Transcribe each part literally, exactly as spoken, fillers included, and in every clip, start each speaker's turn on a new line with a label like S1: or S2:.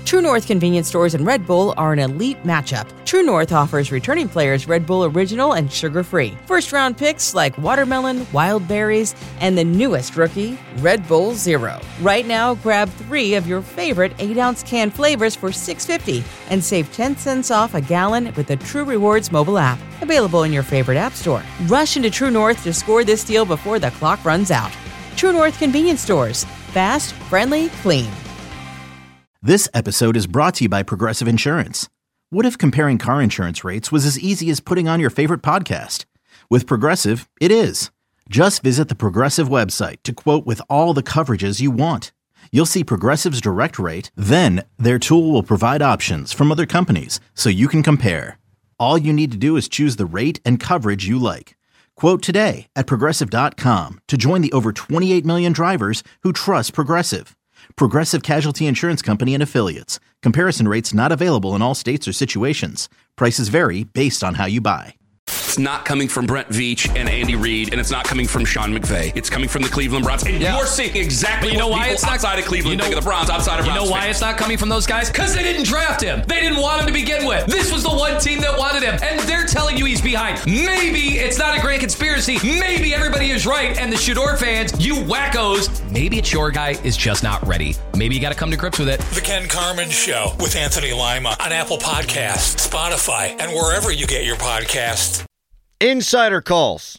S1: True North convenience stores and Red Bull are an elite matchup. True North offers returning players Red Bull Original and sugar-free. First-round picks like watermelon, wild berries, and the newest rookie, Red Bull Zero. Right now, grab three of your favorite eight-ounce can flavors for six dollars and fifty cents and save ten cents off a gallon with the True Rewards mobile app. Available in your favorite app store. Rush into True North to score this deal before the clock runs out. True North convenience stores. Fast, friendly, clean.
S2: This episode is brought to you by Progressive Insurance. What if comparing car insurance rates was as easy as putting on your favorite podcast? With Progressive, it is. Just visit the Progressive website to quote with all the coverages you want. You'll see Progressive's direct rate, then their tool will provide options from other companies so you can compare. All you need to do is choose the rate and coverage you like. Quote today at Progressive dot com to join the over twenty-eight million drivers who trust Progressive. Progressive Casualty Insurance Company and Affiliates. Comparison rates not available in all states or situations. Prices vary based on how you buy.
S3: It's not coming from Brent Veach and Andy Reid, and it's not coming from Sean McVay. It's coming from the Cleveland Browns. And yeah. you're seeing exactly you know what why people it's outside not, of Cleveland you know, think of the Browns, outside of
S4: You
S3: Browns
S4: know why
S3: fans.
S4: it's not coming from those guys? Because they didn't draft him. They didn't want him to begin with. This was the one team that wanted him, and they're telling you he's behind. Maybe it's not a grand conspiracy. Maybe everybody is right, and the Shador fans, you wackos, maybe it's your guy is just not ready. Maybe you got to come to grips with it.
S5: The Ken Carman Show with Anthony Lima on Apple Podcasts, Spotify, and wherever you get your podcasts.
S6: Insider calls.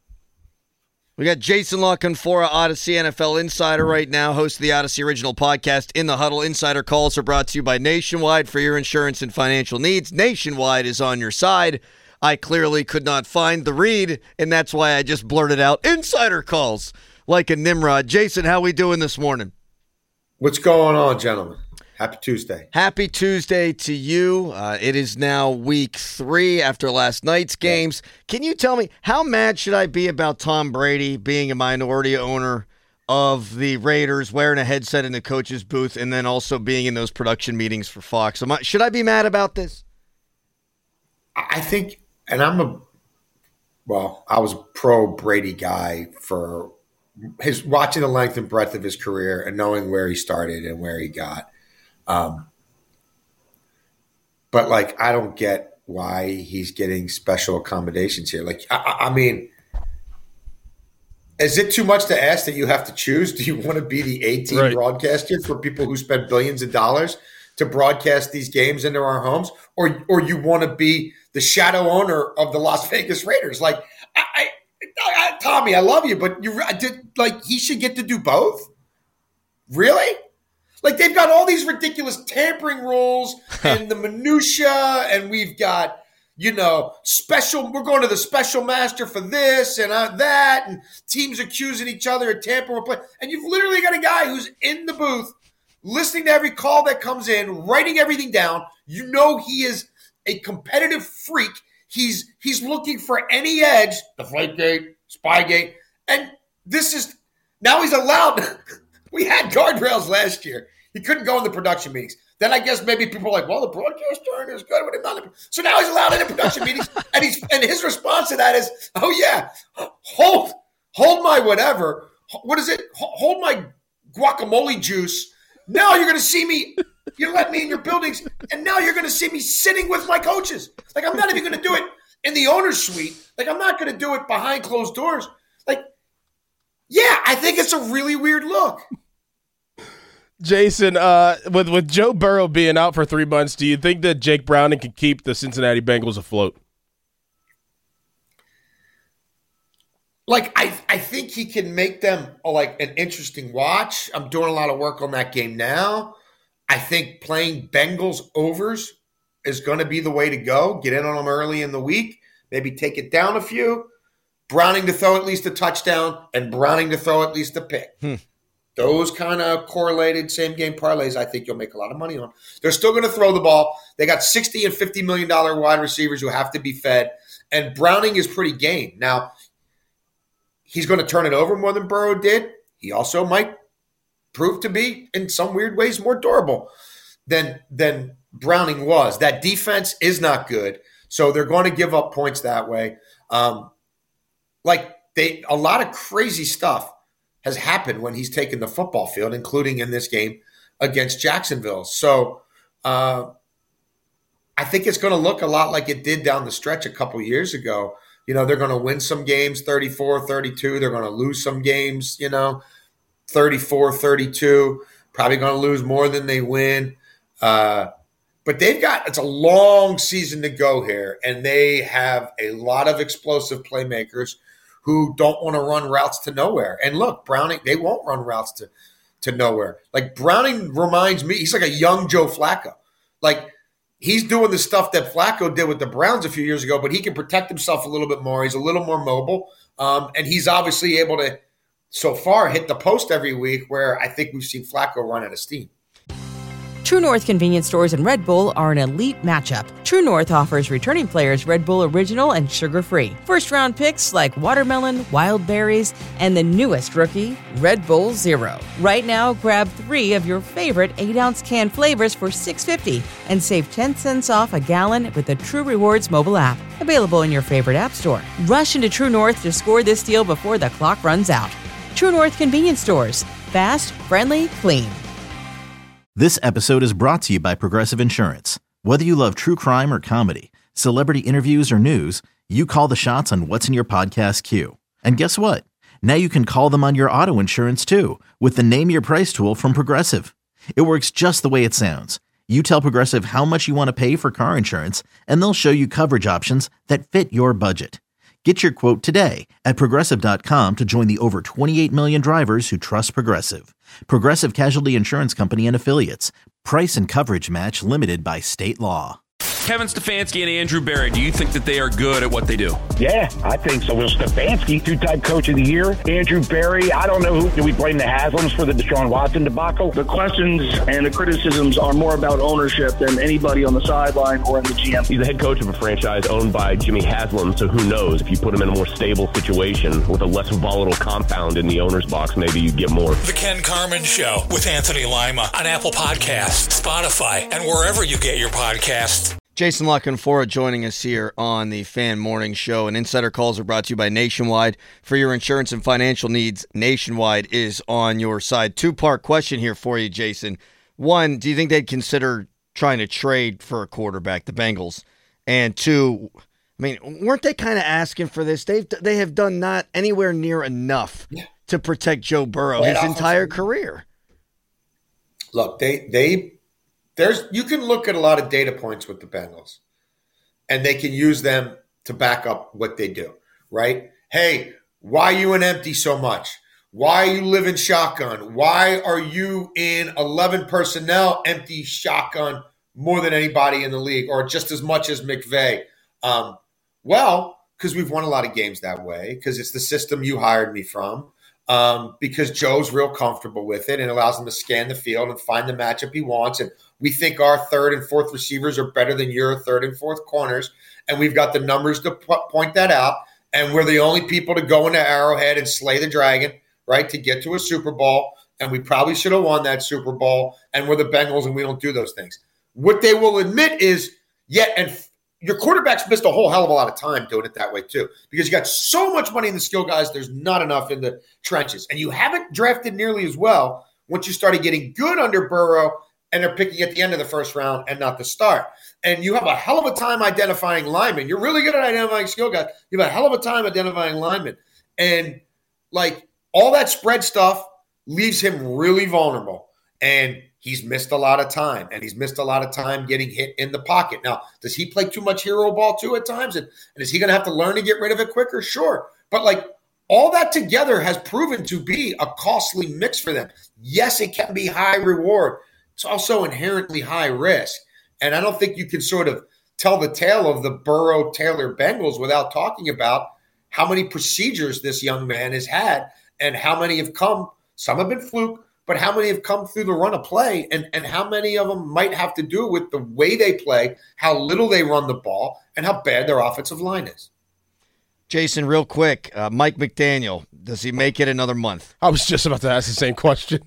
S6: We got Jason La Canfora, Odyssey N F L Insider right now, host of the Odyssey Original Podcast, In the Huddle. Insider calls are brought to you by Nationwide for your insurance and financial needs. Nationwide is on your side. I clearly could not find the read, and that's why I just blurted out Insider calls like a Nimrod. Jason, how we doing this morning?
S7: What's going on, gentlemen? Happy Tuesday.
S6: Happy Tuesday to you. Uh, it is now week three after last night's games. Can you tell me, how mad should I be about Tom Brady being a minority owner of the Raiders, wearing a headset in the coach's booth, and then also being in those production meetings for Fox? Am I, should I be mad about this?
S7: I think, and I'm a, well, I was a pro Brady guy for his watching the length and breadth of his career and knowing where he started and where he got. Um, but like, I don't get why he's getting special accommodations here. Like, I, I mean, is it too much to ask that you have to choose? Do you want to be the A-team right. broadcaster for people who spend billions of dollars to broadcast these games into our homes? Or, or you want to be the shadow owner of the Las Vegas Raiders? Like, I, I, I Tommy, I love you, but you I did like, he should get to do both. Really? Like, they've got all these ridiculous tampering rules and the minutia, and we've got, you know, special – we're going to the special master for this and uh, that, and teams accusing each other of tampering. And you've literally got a guy who's in the booth listening to every call that comes in, writing everything down. You know he is a competitive freak. He's he's looking for any edge, Deflategate, Spygate, and this is – now he's allowed – we had guardrails last year. He couldn't go in the production meetings. Then I guess maybe people are like, well, the broadcaster is good with him. Not so now he's allowed in the production meetings, and he's and his response to that is, oh yeah, hold hold my whatever. What is it? Hold my guacamole juice. Now you're going to see me. You let me in your buildings, and now you're going to see me sitting with my coaches. Like, I'm not even going to do it in the owner's suite. Like, I'm not going to do it behind closed doors. Like, yeah, I think it's a really weird look.
S8: Jason, uh, with, with Joe Burrow being out for three months, do you think that Jake Browning can keep the Cincinnati Bengals afloat?
S7: Like, I, I think he can make them like an interesting watch. I'm doing a lot of work on that game now. I think playing Bengals overs is going to be the way to go. Get in on them early in the week, maybe take it down a few. Browning to throw at least a touchdown and Browning to throw at least a pick. Hmm. Those kind of correlated same-game parlays, I think you'll make a lot of money on. They're still going to throw the ball. They got sixty and fifty million dollars wide receivers who have to be fed, and Browning is pretty game. Now, he's going to turn it over more than Burrow did. He also might prove to be, in some weird ways, more durable than, than Browning was. That defense is not good, so they're going to give up points that way. Um, like, they a lot of crazy stuff has happened when he's taken the football field, including in this game against Jacksonville. So uh, I think it's going to look a lot like it did down the stretch a couple years ago. You know, they're going to win some games thirty-four thirty-two. They're going to lose some games, you know, thirty-four thirty-two. Probably going to lose more than they win. Uh, but they've got – it's a long season to go here, and they have a lot of explosive playmakers who don't want to run routes to nowhere. And look, Browning, they won't run routes to, to nowhere. Like, Browning reminds me – he's like a young Joe Flacco. Like, he's doing the stuff that Flacco did with the Browns a few years ago, but he can protect himself a little bit more. He's a little more mobile, um, and he's obviously able to, so far, hit the post every week, where I think we've seen Flacco run out of steam.
S1: True North convenience stores and Red Bull are an elite matchup. True North offers returning players Red Bull Original and sugar-free. First-round picks like watermelon, wild berries, and the newest rookie, Red Bull Zero. Right now, grab three of your favorite eight-ounce can flavors for six dollars and fifty cents and save ten cents off a gallon with the True Rewards mobile app. Available in your favorite app store. Rush into True North to score this deal before the clock runs out. True North convenience stores. Fast, friendly, clean.
S2: This episode is brought to you by Progressive Insurance. Whether you love true crime or comedy, celebrity interviews or news, you call the shots on what's in your podcast queue. And guess what? Now you can call them on your auto insurance too with the Name Your Price tool from Progressive. It works just the way it sounds. You tell Progressive how much you want to pay for car insurance, and they'll show you coverage options that fit your budget. Get your quote today at Progressive dot com to join the over twenty-eight million drivers who trust Progressive. Progressive Casualty Insurance Company and Affiliates. Price and coverage match limited by state law.
S3: Kevin Stefanski and Andrew Berry, do you think that they are good at what they do?
S9: Yeah, I think so. Will Stefanski, two-time coach of the year. Andrew Berry, I don't know who. Do we blame the Haslams for the Deshaun Watson debacle?
S10: The questions and the criticisms are more about ownership than anybody on the sideline or in the G M.
S11: He's the head coach of a franchise owned by Jimmy Haslam, so who knows? If you put him in a more stable situation with a less volatile compound in the owner's box, maybe you get more.
S5: The Ken Carman Show with Anthony Lima on Apple Podcasts, Spotify, and wherever you get your podcasts.
S6: Jason La Canfora joining us here on the Fan Morning Show. And Insider Calls are brought to you by Nationwide. For your insurance and financial needs, Nationwide is on your side. Two-part question here for you, Jason. One, do you think they'd consider trying to trade for a quarterback, the Bengals? And two, I mean, weren't they kind of asking for this? They've They have done not anywhere near enough yeah. to protect Joe Burrow right his entire career.
S7: Look, they they... There's you can look at a lot of data points with the Bengals, and they can use them to back up what they do, right? Hey, why are you in empty so much? Why are you living shotgun? Why are you in eleven personnel empty shotgun more than anybody in the league, or just as much as McVay? Um, well, because we've won a lot of games that way, because it's the system you hired me from. Um, because Joe's real comfortable with it and allows him to scan the field and find the matchup he wants. And we think our third and fourth receivers are better than your third and fourth corners. And we've got the numbers to p- point that out. And we're the only people to go into Arrowhead and slay the dragon, right, to get to a Super Bowl. And we probably should have won that Super Bowl. And we're the Bengals, and we don't do those things. What they will admit is, yeah, and f- your quarterback's missed a whole hell of a lot of time doing it that way too, because you got so much money in the skill guys, there's not enough in the trenches. And you haven't drafted nearly as well once you started getting good under Burrow and they're picking at the end of the first round and not the start. And you have a hell of a time identifying linemen. You're really good at identifying skill guys. You have a hell of a time identifying linemen. And like all that spread stuff leaves him really vulnerable. And he's missed a lot of time, and he's missed a lot of time getting hit in the pocket. Now, does he play too much hero ball too at times? And, and is he going to have to learn to get rid of it quicker? Sure. But like all that together has proven to be a costly mix for them. Yes, it can be high reward. It's also inherently high risk. And I don't think you can sort of tell the tale of the Burrow-Taylor Bengals without talking about how many procedures this young man has had and how many have come. Some have been fluke, but how many have come through the run of play, and, and how many of them might have to do with the way they play, how little they run the ball, and how bad their offensive line is.
S6: Jason, real quick, uh, Mike McDaniel, does he make it another month?
S8: I was just about to ask the same question.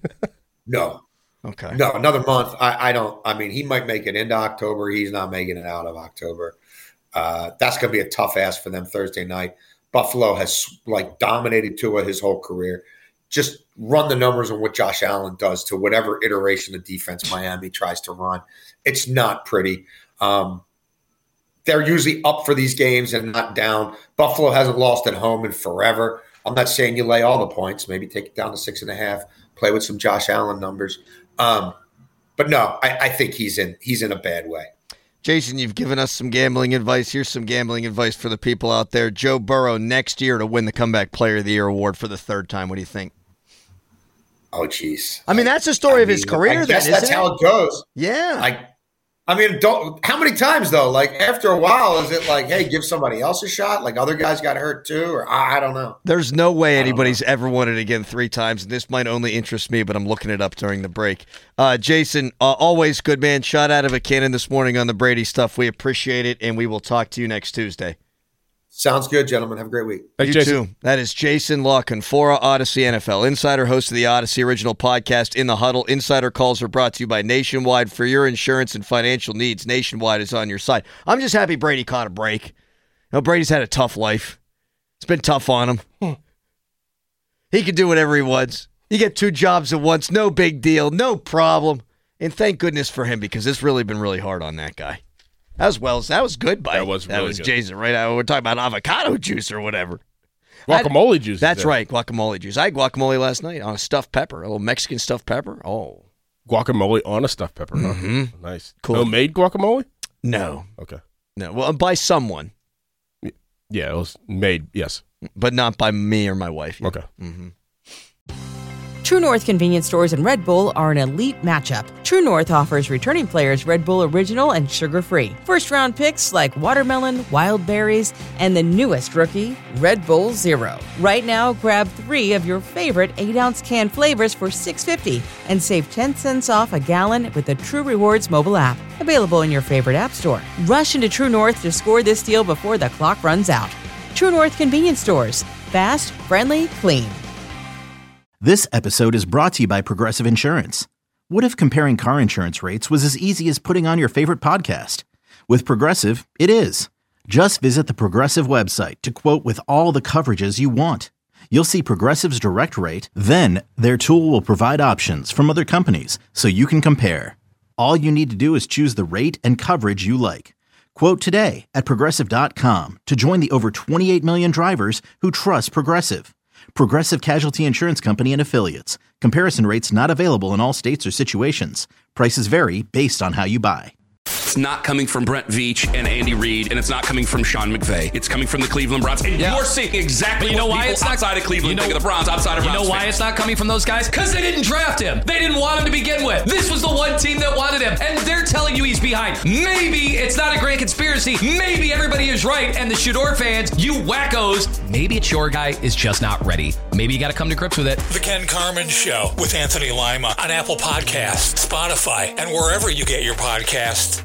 S7: No.
S6: Okay.
S7: No, another month. I, I don't – I mean, he might make it into October. He's not making it out of October. Uh, that's going to be a tough ask for them Thursday night. Buffalo has, like, dominated Tua his whole career. just run the numbers on what Josh Allen does to whatever iteration of defense Miami tries to run. It's not pretty. Um, they're usually up for these games and not down. Buffalo hasn't lost at home in forever. I'm not saying you lay all the points. Maybe take it down to six and a half, play with some Josh Allen numbers. Um, but no, I, I think he's in he's in a bad way.
S6: Jason, you've given us some gambling advice. Here's some gambling advice for the people out there. Joe Burrow next year to win the Comeback Player of the Year award for the third time. What do you think?
S7: Oh, geez.
S6: I mean, that's the story
S7: I
S6: of his
S7: mean,
S6: career.
S7: I guess
S6: then,
S7: that's
S6: isn't
S7: how
S6: it?
S7: it goes.
S6: Yeah.
S7: Like, I mean, don't. How many times though? Like after a while, is it like, hey, give somebody else a shot? Like other guys got hurt too, or I, I don't know.
S6: There's no way anybody's ever won it again three times, and this might only interest me, but I'm looking it up during the break. Uh, Jason, uh, always good man. Shot out of a cannon this morning on the Brady stuff. We appreciate it, and we will talk to you next Tuesday.
S7: Sounds good, gentlemen. Have a great week.
S6: You Jason. too. That is Jason La Canfora, Odyssey N F L Insider, host of the Odyssey original podcast, In the Huddle. Insider calls are brought to you by Nationwide. For your insurance and financial needs, Nationwide is on your side. I'm just happy Brady caught a break. You know, Brady's had a tough life. It's been tough on him. Hmm. He can do whatever he wants. You get two jobs at once, no big deal, no problem. And thank goodness for him, because it's really been really hard on that guy. That was well. That was good. By
S8: that was really
S6: that was
S8: good.
S6: Jason, right? We're talking about avocado juice or whatever.
S8: Guacamole
S6: I'd,
S8: juice.
S6: That's right, guacamole juice. I had guacamole last night on a stuffed pepper, a little Mexican stuffed pepper. Oh,
S8: guacamole on a stuffed pepper. Huh?
S6: Mm-hmm.
S8: Nice.
S6: Cool.
S8: Homemade guacamole?
S6: No.
S8: Okay.
S6: No. Well, by someone.
S8: Yeah, it was made. Yes,
S6: but not by me or my wife.
S8: Okay.
S6: Mm-hmm.
S1: True North convenience stores and Red Bull are an elite matchup. True North offers returning players Red Bull Original and sugar-free. First-round picks like watermelon, wild berries, and the newest rookie, Red Bull Zero. Right now, grab three of your favorite eight-ounce can flavors for six dollars and fifty cents and save ten cents off a gallon with the True Rewards mobile app. Available in your favorite app store. Rush into True North to score this deal before the clock runs out. True North convenience stores. Fast, friendly, clean.
S2: This episode is brought to you by Progressive Insurance. What if comparing car insurance rates was as easy as putting on your favorite podcast? With Progressive, it is. Just visit the Progressive website to quote with all the coverages you want. You'll see Progressive's direct rate, then their tool will provide options from other companies so you can compare. All you need to do is choose the rate and coverage you like. Quote today at Progressive dot com to join the over twenty-eight million drivers who trust Progressive. Progressive Casualty Insurance Company and Affiliates. Comparison rates not available in all states or situations. Prices vary based on how you buy.
S3: It's not coming from Brent Veach and Andy Reid, and it's not coming from Sean McVay. It's coming from the Cleveland Browns. And yeah. you're seeing exactly
S4: but you know
S3: what
S4: why
S3: people
S4: it's not,
S3: outside of Cleveland
S4: you know,
S3: think of the Browns, outside of
S4: You
S3: Browns
S4: know why
S3: fans.
S4: it's not coming from those guys? Because they didn't draft him. They didn't want him to begin with. This was the one team that wanted him, and they're telling you he's behind. Maybe it's not a grand conspiracy. Maybe everybody is right, and the Shador fans, you wackos, maybe it's your guy is just not ready. Maybe you got to come to grips with it.
S5: The Ken Carman Show with Anthony Lima on Apple Podcasts, Spotify, and wherever you get your podcasts.